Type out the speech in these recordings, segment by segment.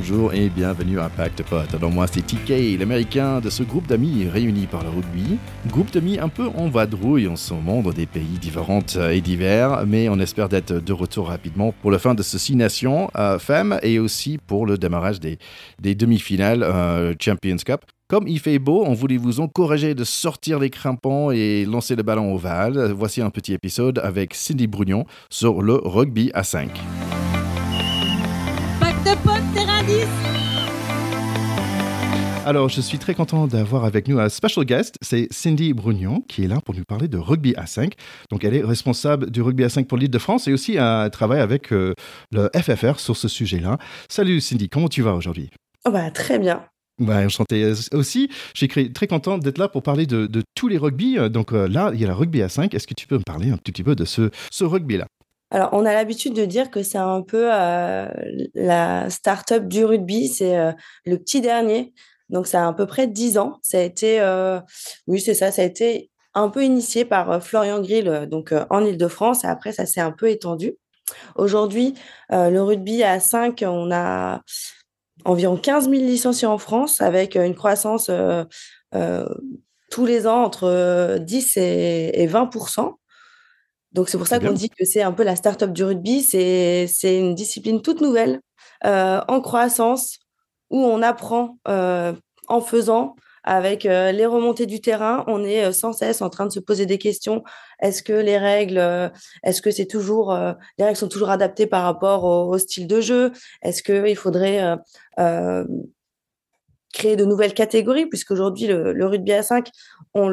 bonjour et bienvenue à Impact Pod. Alors moi c'est TK, l'américain de ce groupe d'amis réunis par le rugby. Groupe d'amis un peu en vadrouille en ce moment dans des pays différents et divers, mais on espère d'être de retour rapidement pour la fin de ce 6 Nations femmes et aussi pour le démarrage des demi-finales Champions Cup. Comme il fait beau, on voulait vous encourager de sortir les crampons et lancer le ballon ovale. Voici un petit épisode avec Cindy Brugnon sur le rugby à 5. Terrain 10. Alors, je suis très content d'avoir avec nous un special guest, c'est Cindy Brugnon, qui est là pour nous parler de rugby à 5. Donc, elle est responsable du rugby à 5 pour l'Île-de-France et aussi elle travaille avec le FFR sur ce sujet-là. Salut Cindy, comment tu vas aujourd'hui? Très bien. Enchanté aussi. Je suis très content d'être là pour parler de tous les rugby. Donc là, il y a le rugby à 5. Est-ce que tu peux me parler un tout petit peu de ce rugby-là? Alors, on a l'habitude de dire que c'est un peu la start-up du rugby, c'est le petit dernier. Donc, ça a à peu près 10 ans. Ça a été, ça a été un peu initié par Florian Grill, en Île-de-France. Et après, ça s'est un peu étendu. Aujourd'hui, le rugby à 5, on a environ 15 000 licenciés en France, avec une croissance tous les ans entre 10 et 20%. Donc, c'est pour ça qu'on dit que c'est un peu la start-up du rugby. C'est une discipline toute nouvelle, en croissance, où on apprend en faisant, avec les remontées du terrain. On est sans cesse en train de se poser des questions. Est-ce que les règles, est-ce que c'est toujours, les règles sont toujours adaptées par rapport au style de jeu? Est-ce qu'il faudrait créer de nouvelles catégories, puisqu'aujourd'hui, le rugby à 5, on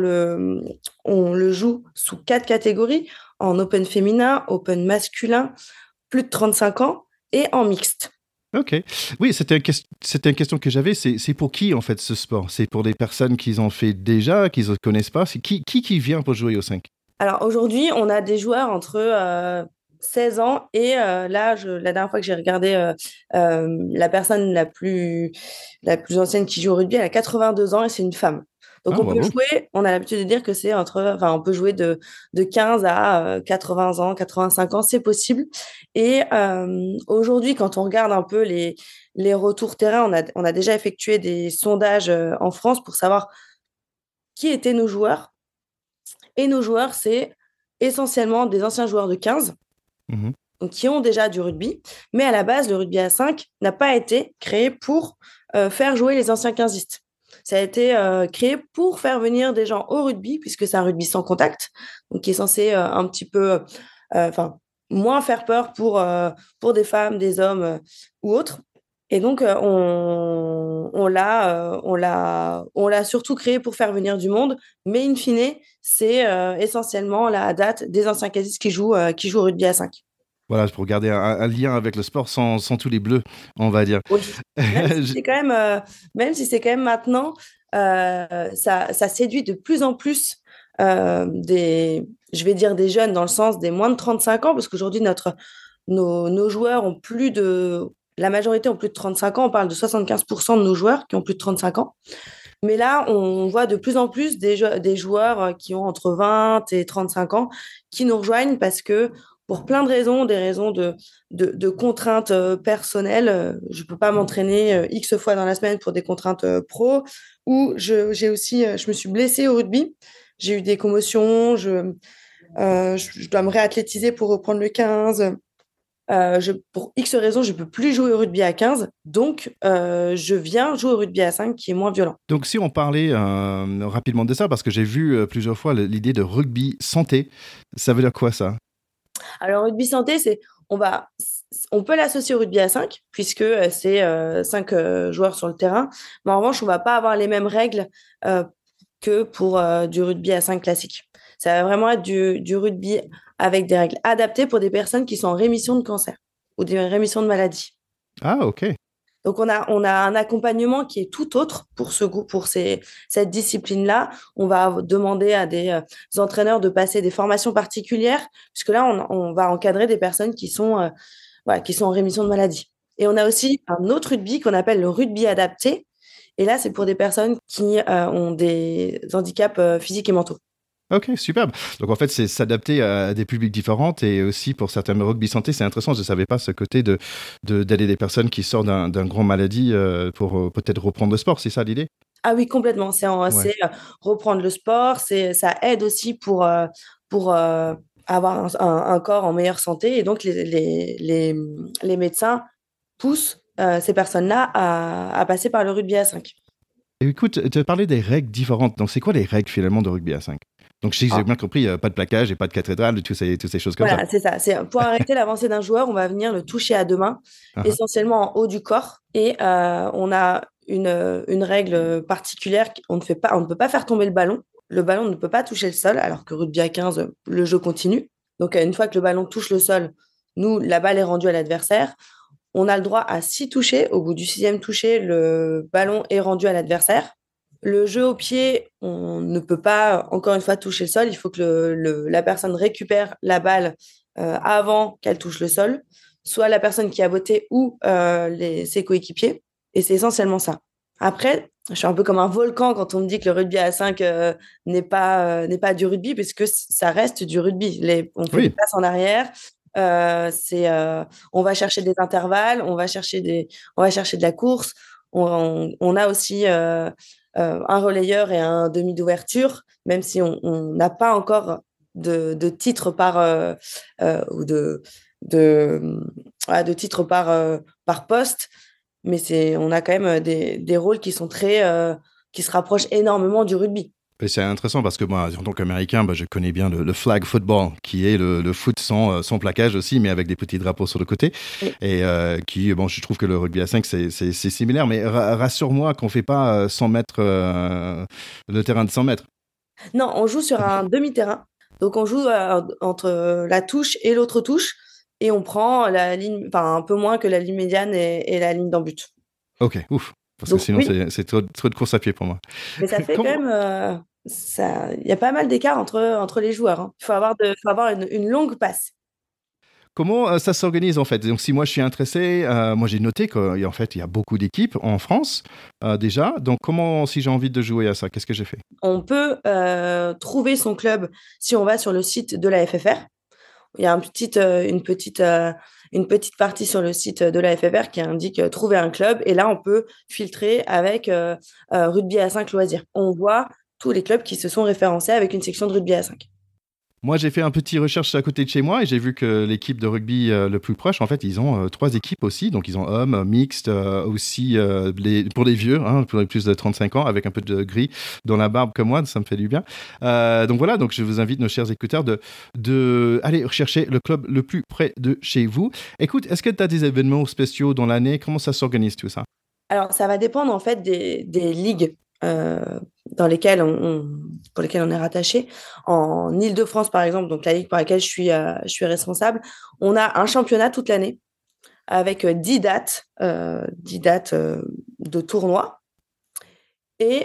le joue sous 4 catégories, en open féminin, open masculin, plus de 35 ans, et en mixte. Ok. Oui, c'était une question que j'avais. C'est pour qui, en fait, ce sport? C'est pour des personnes qui en fait déjà, qui ne connaissent pas? C'est qui vient pour jouer au 5? Alors, aujourd'hui, on a des joueurs entre 16 ans et la dernière fois que j'ai regardé, la personne la plus ancienne qui joue au rugby, elle a 82 ans et c'est une femme. Donc, on a l'habitude de dire que on peut jouer de 15 à 80 ans, 85 ans, c'est possible. Et aujourd'hui, quand on regarde un peu les retours terrain, on a déjà effectué des sondages en France pour savoir qui étaient nos joueurs. Et nos joueurs, c'est essentiellement des anciens joueurs de 15, donc qui ont déjà du rugby. Mais à la base, le rugby à 5 n'a pas été créé pour faire jouer les anciens 15istes. Ça a été créé pour faire venir des gens au rugby, puisque c'est un rugby sans contact, donc qui est censé un petit peu, moins faire peur pour des femmes, des hommes ou autres. Et donc, on l'a surtout créé pour faire venir du monde, mais in fine, c'est essentiellement la date des anciens casis qui jouent au rugby à 5. Voilà, pour garder un lien avec le sport sans tous les bleus, on va dire. Oui, même si c'est quand même maintenant, ça séduit de plus en plus je vais dire des jeunes dans le sens des moins de 35 ans, parce qu'aujourd'hui, nos joueurs ont la majorité ont plus de 35 ans. On parle de 75% de nos joueurs qui ont plus de 35 ans. Mais là, on voit de plus en plus des joueurs qui ont entre 20 et 35 ans qui nous rejoignent parce que pour plein de raisons, des raisons de contraintes personnelles, je ne peux pas m'entraîner X fois dans la semaine pour des contraintes pro, ou je me suis blessée au rugby. J'ai eu des commotions, je dois me réathlétiser pour reprendre le 15. Pour X raisons, je ne peux plus jouer au rugby à 15, donc je viens jouer au rugby à 5 qui est moins violent. Donc si on parlait rapidement de ça, parce que j'ai vu plusieurs fois l'idée de rugby santé, ça veut dire quoi ça? Alors rugby santé, on peut l'associer au rugby à 5, puisque c'est 5 joueurs sur le terrain, mais en revanche, on ne va pas avoir les mêmes règles que pour du rugby à 5 classique. Ça va vraiment être du rugby avec des règles adaptées pour des personnes qui sont en rémission de cancer ou des rémissions de maladies. Ah, ok. Donc, on a un accompagnement qui est tout autre pour cette discipline-là. On va demander à des entraîneurs de passer des formations particulières, puisque là, on va encadrer des personnes qui sont en rémission de maladie. Et on a aussi un autre rugby qu'on appelle le rugby adapté. Et là, c'est pour des personnes qui ont des handicaps physiques et mentaux. Ok, superbe. Donc en fait, c'est s'adapter à des publics différents et aussi pour certains rugby santé, c'est intéressant. Je ne savais pas ce côté d'aider des personnes qui sortent d'un grand maladie pour peut-être reprendre le sport. C'est ça l'idée? Ah oui, complètement. Ouais. Reprendre le sport. Ça aide aussi pour avoir un corps en meilleure santé. Et donc, les médecins poussent ces personnes-là à passer par le rugby à 5. Et écoute, tu as parlé des règles différentes. Donc c'est quoi les règles finalement de rugby à 5? Donc si j'ai bien compris, pas de plaquage et pas de cathédrale, toutes ces choses comme ça. Voilà, c'est ça. Pour arrêter l'avancée d'un joueur, on va venir le toucher à deux mains, Ah, ah. essentiellement en haut du corps. Et on a une règle particulière. On ne peut pas faire tomber le ballon. Le ballon ne peut pas toucher le sol, alors que rugby à 15, le jeu continue. Donc, une fois que le ballon touche le sol, nous, la balle est rendue à l'adversaire. On a le droit à 6 touchés. Au bout du sixième touché, le ballon est rendu à l'adversaire. Le jeu au pied, on ne peut pas, encore une fois, toucher le sol. Il faut que la personne récupère la balle avant qu'elle touche le sol, soit la personne qui a botté ou ses coéquipiers. Et c'est essentiellement ça. Après, je suis un peu comme un volcan quand on me dit que le rugby à 5 n'est pas du rugby, parce que ça reste du rugby. On fait des Oui. passes en arrière. On va chercher des intervalles, on va chercher de la course. On a aussi un relayeur et un demi d'ouverture, même si on n'a pas encore de titre ou de titre par poste, mais on a quand même des rôles qui sont qui se rapprochent énormément du rugby. Et c'est intéressant parce que moi, en tant qu'Américain, je connais bien le flag football, qui est le foot sans plaquage aussi, mais avec des petits drapeaux sur le côté. Oui. Et je trouve que le rugby à 5, c'est similaire. Mais rassure-moi qu'on ne fait pas 100 mètres, le terrain de 100 mètres. Non, on joue sur un demi-terrain. Donc, on joue entre la touche et l'autre touche. Et on prend la ligne, enfin, un peu moins que la ligne médiane et la ligne d'en but. Ok, ouf. Parce que Donc, sinon, oui, c'est trop de course à pied pour moi. mais ça fait quand Comment, même. Il y a pas mal d'écart entre les joueurs, hein. Il faut avoir une longue passe. comment ça s'organise en fait? Donc, si moi je suis intéressé, moi j'ai noté qu'en fait, il y a beaucoup d'équipes en France déjà. Donc, comment, si j'ai envie de jouer à ça, qu'est-ce que j'ai fait? On peut trouver son club si on va sur le site de la FFR. Il y a une petite partie sur le site de la FFR qui indique trouver un club. Et là, on peut filtrer avec rugby à 5 loisirs. On voit tous les clubs qui se sont référencés avec une section de rugby à 5. Moi, j'ai fait un petit recherche à côté de chez moi et j'ai vu que l'équipe de rugby le plus proche, en fait, ils ont 3 équipes aussi. Donc, ils ont hommes, mixtes, aussi pour les vieux, hein, pour les plus de 35 ans, avec un peu de gris dans la barbe comme moi, ça me fait du bien. Donc voilà, donc je vous invite, nos chers écouteurs, de aller rechercher le club le plus près de chez vous. Écoute, est-ce que tu as des événements spéciaux dans l'année? Comment ça s'organise tout ça? Alors, ça va dépendre en fait des ligues euh, pour lesquelles on est rattaché. En Île-de-France, par exemple, donc la ligue pour laquelle je suis responsable, on a un championnat toute l'année avec 10 dates de tournois et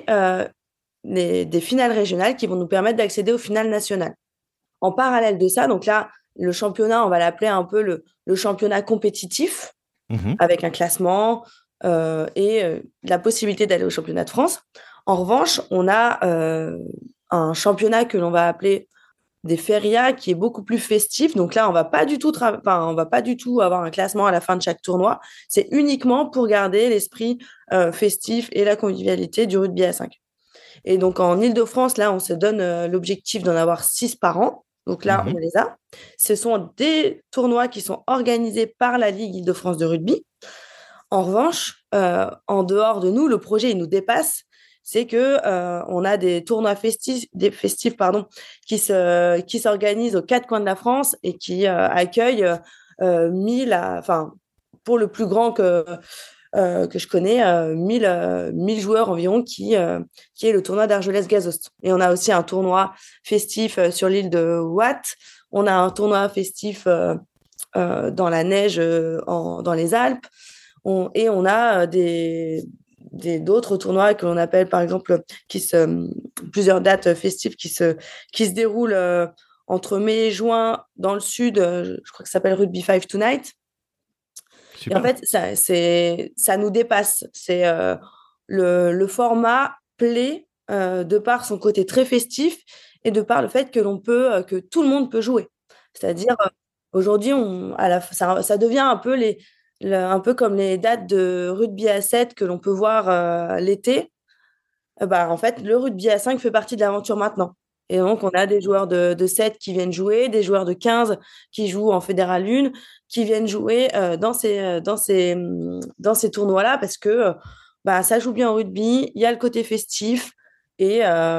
des finales régionales qui vont nous permettre d'accéder aux finales nationales. En parallèle de ça, donc là, le championnat, on va l'appeler un peu le championnat compétitif, Mhm. avec un classement et la possibilité d'aller au championnat de France. En revanche, on a un championnat que l'on va appeler des férias qui est beaucoup plus festif. Donc là, on va pas du tout avoir un classement à la fin de chaque tournoi. C'est uniquement pour garder l'esprit festif et la convivialité du rugby à 5. Et donc en Île-de-France, là, on se donne l'objectif d'en avoir 6 par an. Donc là, Mhm. on les a. Ce sont des tournois qui sont organisés par la Ligue Île-de-France de rugby. En revanche, en dehors de nous, le projet, il nous dépasse. C'est que on a des tournois festifs pardon, qui s'organisent aux 4 coins de la France et qui accueillent 1000, enfin, pour le plus grand que je connais, 1000 joueurs environ, qui est le tournoi d'Argelès-Gazost. Et on a aussi un tournoi festif sur l'île de Watt. On a un tournoi festif dans la neige dans les Alpes. Et on a d'autres tournois que l'on appelle, par exemple, plusieurs dates festives qui se déroulent entre mai et juin dans le sud. Je crois que ça s'appelle Rugby Five Tonight. Et en Super. fait, ça nous dépasse. Le format plaît de par son côté très festif et de par le fait que que tout le monde peut jouer. C'est-à-dire, aujourd'hui, ça devient un peu un peu comme les dates de rugby à 7 que l'on peut voir l'été. Bah, en fait, le rugby à 5 fait partie de l'aventure maintenant. Et donc, on a des joueurs de 7 qui viennent jouer, des joueurs de 15 qui jouent en Fédéral 1, qui viennent jouer dans ces tournois-là parce que bah, ça joue bien au rugby, il y a le côté festif et,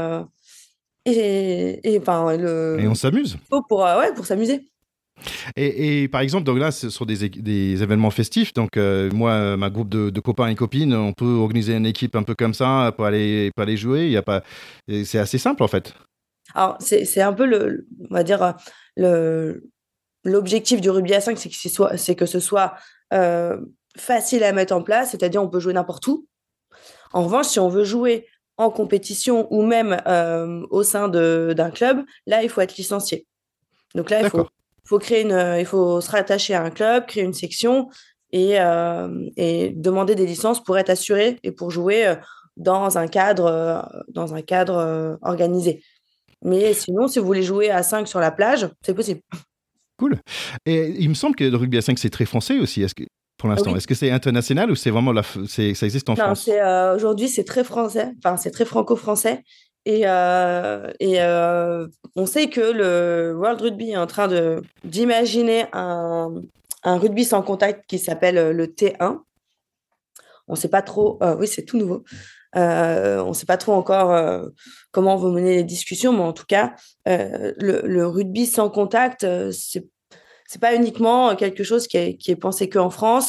enfin, Et on s'amuse. pour s'amuser. Et par exemple, donc là, ce sont des événements festifs. Donc, moi, ma groupe de copains et copines, on peut organiser une équipe un peu comme ça pour aller jouer. Il y a pas... C'est assez simple, en fait. Alors, c'est un peu on va dire, l'objectif du rugby à 5, c'est que ce soit facile à mettre en place, c'est-à-dire on peut jouer n'importe où. En revanche, si on veut jouer en compétition ou même au sein d'un club, là, il faut être licencié. Donc là, D'accord. il faut se rattacher à un club, créer une section et demander des licences pour être assuré et pour jouer dans un cadre organisé. Mais sinon, si vous voulez jouer à 5 sur la plage, c'est possible. Cool. Et il me semble que le rugby à 5, c'est très français aussi. Pour l'instant, Oui. est-ce que c'est international ou c'est vraiment ça existe en Non, France? aujourd'hui, c'est très français, enfin, c'est très franco-français. On sait que le World Rugby est en train d'imaginer un rugby sans contact qui s'appelle le T1. On ne sait pas trop, oui, c'est tout nouveau. On ne sait pas trop encore comment on va mener les discussions, mais en tout cas, le rugby sans contact, c'est pas uniquement quelque chose qui est pensé qu'en France.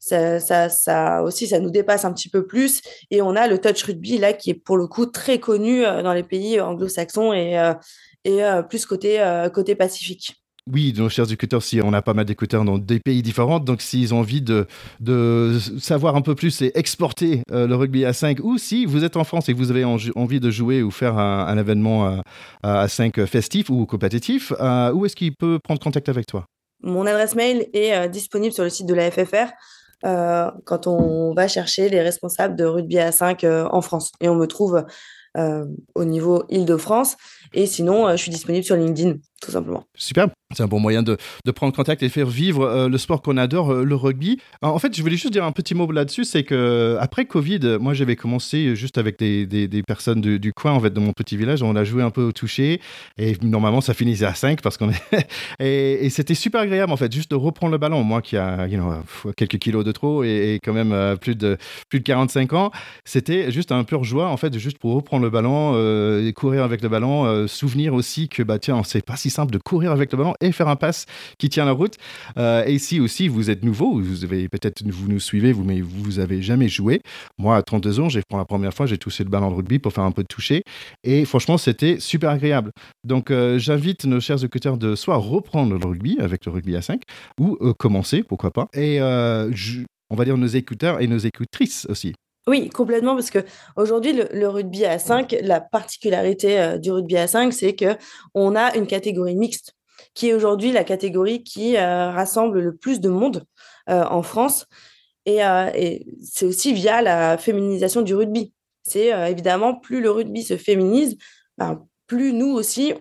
Ça aussi, ça nous dépasse un petit peu plus. Et on a le touch rugby là qui est pour le coup très connu dans les pays anglo-saxons et plus côté Pacifique. Oui, nos chers écouteurs, si on a pas mal d'écouteurs dans des pays différents, donc s'ils ont envie de savoir un peu plus et exporter le rugby à 5, ou si vous êtes en France et que vous avez envie de jouer ou faire un événement à 5 festif ou compétitif, où est-ce qu'il peut prendre contact avec toi? Mon adresse mail est disponible sur le site de la FFR quand on va chercher les responsables de rugby à 5 en France. Et on me trouve au niveau Île-de-France. Et sinon, je suis disponible sur LinkedIn, tout simplement. Super, c'est un bon moyen de prendre contact et faire vivre le sport qu'on adore, le rugby. En fait, je voulais juste dire un petit mot là-dessus, c'est que après Covid, moi j'avais commencé juste avec des personnes du coin, en fait, de mon petit village. On a joué un peu au toucher et normalement ça finissait à 5 parce qu'on est... et c'était super agréable en fait, juste de reprendre le ballon. Moi qui a quelques kilos de trop et quand même plus de 45 ans, c'était juste un pur joie en fait, juste pour reprendre le ballon et courir avec le ballon, souvenir aussi que bah tiens, c'est pas si simple de courir avec le ballon et faire un pass qui tient la route. Et si aussi vous êtes nouveau, vous nous suivez, mais vous avez jamais joué. Moi, à 32 ans, pour la première fois, j'ai touché le ballon de rugby pour faire un peu de toucher. Et franchement, c'était super agréable. Donc, j'invite nos chers écouteurs de soit reprendre le rugby avec le rugby à 5 ou commencer, pourquoi pas. Et on va dire nos écouteurs et nos écoutrices aussi. Oui, complètement, parce que aujourd'hui, le rugby à 5, la particularité du rugby à 5, c'est que on a une catégorie mixte, qui est aujourd'hui la catégorie qui rassemble le plus de monde en France. Et c'est aussi via la féminisation du rugby. C'est évidemment, plus le rugby se féminise, ben, plus nous aussi,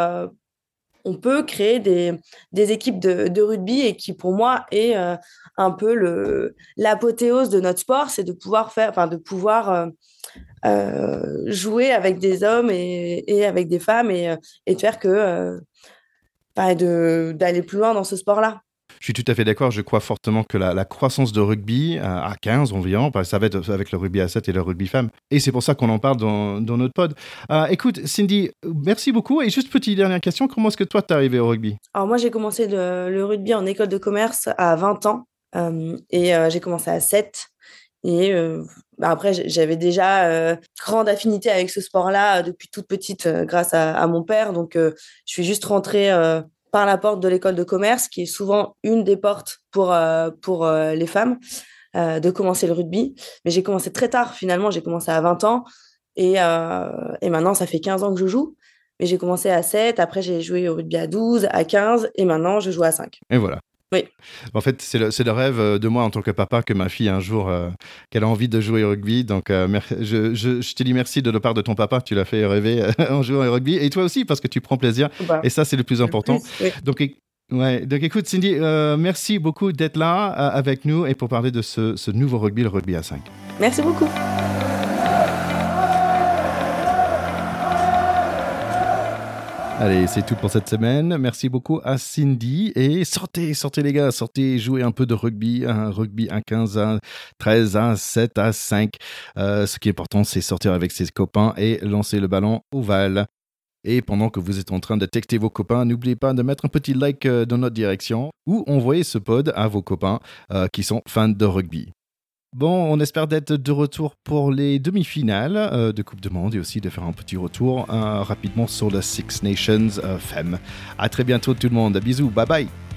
on peut créer des équipes de rugby et qui, pour moi, est un peu l'apothéose de notre sport, c'est de pouvoir jouer avec des hommes et avec des femmes et de faire d'aller plus loin dans ce sport-là. Je suis tout à fait d'accord. Je crois fortement que la croissance de rugby à 15 environ, ça va être avec le rugby à 7 et le rugby femme. Et c'est pour ça qu'on en parle dans notre pod. Écoute, Cindy, merci beaucoup. Et juste petite dernière question, comment est-ce que toi, t'es arrivée au rugby? Alors moi, j'ai commencé le rugby en école de commerce à 20 ans j'ai commencé à 7. Et après, j'avais déjà grande affinité avec ce sport-là depuis toute petite grâce à mon père. Donc, je suis juste rentrée par la porte de l'école de commerce, qui est souvent une des portes pour les femmes, de commencer le rugby. Mais j'ai commencé très tard, finalement. J'ai commencé à 20 ans. Et maintenant, ça fait 15 ans que je joue. Mais j'ai commencé à 7. Après, j'ai joué au rugby à 12, à 15. Et maintenant, je joue à 5. Et voilà. Oui. En fait, c'est le rêve de moi en tant que papa que ma fille un jour, qu'elle a envie de jouer au rugby. Donc, je te dis merci de la part de ton papa. Tu l'as fait rêver en jouant au rugby. Et toi aussi, parce que tu prends plaisir. Bah, Et ça, c'est le plus important. oui. Donc écoute, Cindy, merci beaucoup d'être là avec nous et pour parler de ce nouveau rugby, le rugby à 5. Merci beaucoup. Allez, c'est tout pour cette semaine. Merci beaucoup à Cindy. Et sortez les gars, sortez jouer un peu de rugby. Un rugby à 15, à 13, à 7, à 5. Ce qui est important, c'est sortir avec ses copains et lancer le ballon ovale. Et pendant que vous êtes en train de texter vos copains, n'oubliez pas de mettre un petit like dans notre direction ou envoyer ce pod à vos copains qui sont fans de rugby. Bon, on espère d'être de retour pour les demi-finales de Coupe du Monde et aussi de faire un petit retour rapidement sur la Six Nations Femmes. À très bientôt tout le monde. Bisous, bye bye.